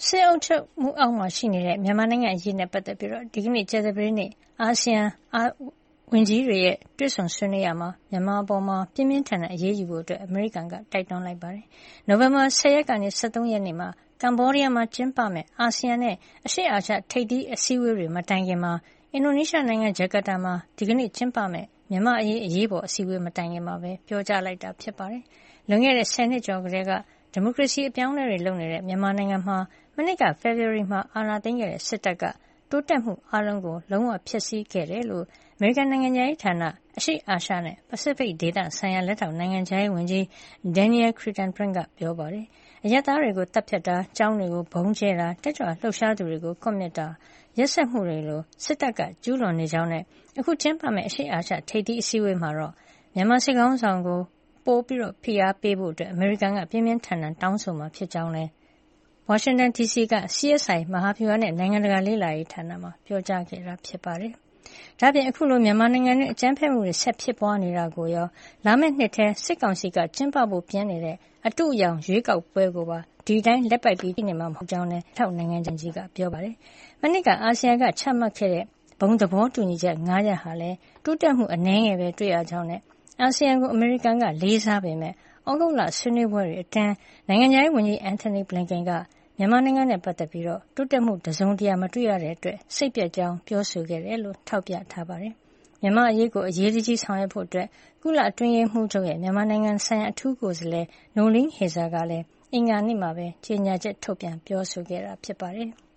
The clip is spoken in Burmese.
စစ်အုပ်ချုပ်မှုအောက်မှာရှိနေတဲ့မြန်မာနိုင်ငံအရေးနဲ့ပတ်သက်ပြီးဒီကနေ့ကြာသပတေးနေ့အာဆီယံဝန်ကြီးတွေရဲ့တွေ့ဆုံဆွေးနွေးရာမှာမြန်မာအပေါ်ပြင်းပြင်းထန်ထန်အရေးယူဖို့အမေရိကန်ကတိုက်တွန်းလိုက်ပါတယ်။နိုဝင်ဘာ10ရက်ကနေ13ရက်နေ့မှာကမ္ဘောဒီးယားမှာကျင်းပမယ့်အာဆီယံနဲ့အရှေ့အာရှထိပ်သီးအစည်းအဝေးတွေမတိုင်ခင်မှာအင်ဒိုနီးရှားနိုင်ငံဂျကာတာမှာဒီကနေ့ကျင်းပမယ့်မြန်မာအရေးပေါ်အစည်းအဝေးမတိုင်ခင်မှာပဲပြောကြားလိုက်တာဖြစ်ပါတယ်။လွန်ခဲ့တဲ့10နှစ်ကျော်ကတည်းကဒီမိုကရေစီအပြောင်းအလဲတွေလုပ်နေတဲ့မြန်မာနိုင်ငံမှာမနှစ်ကဖေဖေါ်ဝါရီမှာအာဏာသိမ်းခဲ့တဲ့စစ်တပ်ကတိုးတက်မှုအားလုံးကိုလုံးဝဖျက်ဆီးခဲ့တယ်လို့အမေရိကန်နိုင်ငံခြားရေးဌာနအရှေ့အာရှနဲ့ပစိဖိတ်ဒေသဆိုင်ရာလက်ထောက်နိုင်ငံခြားရေးဝန်ကြီး Daniel Kritenbrink ကပြောပါတယ်။အရပ်သားတွေကိုတပ်ဖြတ်တာ၊ကျောင်းတွေကိုဗုံးကျဲတာ၊တက်ကြွလှုပ်ရှားသူတွေကိုကွပ်မျက်တာရက်စက်မှုတွေလိုစစ်တပ်ကကျူးလွန်နေကြောင်းနဲ့အခုကျင်းပမယ့်အရှေ့အာရှထိပ်သီးအစည်းအဝေးမှာတော့မြန်မာစစ်ခေါင်းဆောင်ကိုပိုပြီးဖိအားပေးဖို့အမေရိကန်ကပြင်းပြင်းထန်ထန်တောင်းဆိုမှာဖြစ်ကြောင်းလည်းဝါရှင်တန်ဒီစီက CSI မဟာဗျူဟာနဲ့နိုင်ငံတကာလေ့လာရေးဌာနမှာပြောကြားခဲ့တာဖြစ်ပါတယ်။ဒါ့အပြင်အခုလိုမြန်မာနိုင်ငံတွင်းအကြမ်းဖက်မှုတွေဆက်ဖြစ်ပွားနေတာကိုရောလာမယ့်နှစ်ထဲစစ်ကောင်စီကကျင်းပဖို့ပြင်နေတဲ့အတုအယောင်ရွေးကောက်ပွဲကိုပါဒီတိုင်းလက်ပိုက်ပြီးနေမှာမဟုတ်ကြောင်းလည်းထောက်နိုင်ငံကြီးကပြောပါတယ်။မနှစ်ကအာဆီယံကချမှတ်ခဲ့တဲ့ဘုံသဘောတူညီချက်9ရပ်ဟာလည်းတိုးတက်မှုအနည်းငယ်ပဲတွေ့ရကြောင်းနဲ့အာဆီယံကိုအမေရိကန်ကလေးစားပေမဲ့ဩဂုတ်လဆွေးနွေးပွဲတွေအတွင်းနိုင်ငံခြားရေးဝန်ကြီး Antony Blinken ကမြန်မာနိုင်ငံနဲ့ပတ်သက်ပြီးတိုးတက်မှုတစုံတရာမတွေ့ရတဲ့အတွက်စိတ်ပျက်ကြောင်းပြောဆိုခဲ့တယ်လို့ထောက်ပြထားပါတယ်။မြန်မာအရေးကိုအရေးတကြီးဆောင်ရွက်ဖို့ကုလအတွင်းရေးမှူးချုပ်ရဲ့မြန်မာနိုင်ငံဆိုင်ရာအထူးကိုယ်စားလှယ် Noeleen Heyzer ကလည်းအင်္ဂါနေ့မှာပဲကြေညာချက်ထုတ်ပြန်ပြောဆိုခဲ့တာဖြစ်ပါတယ်။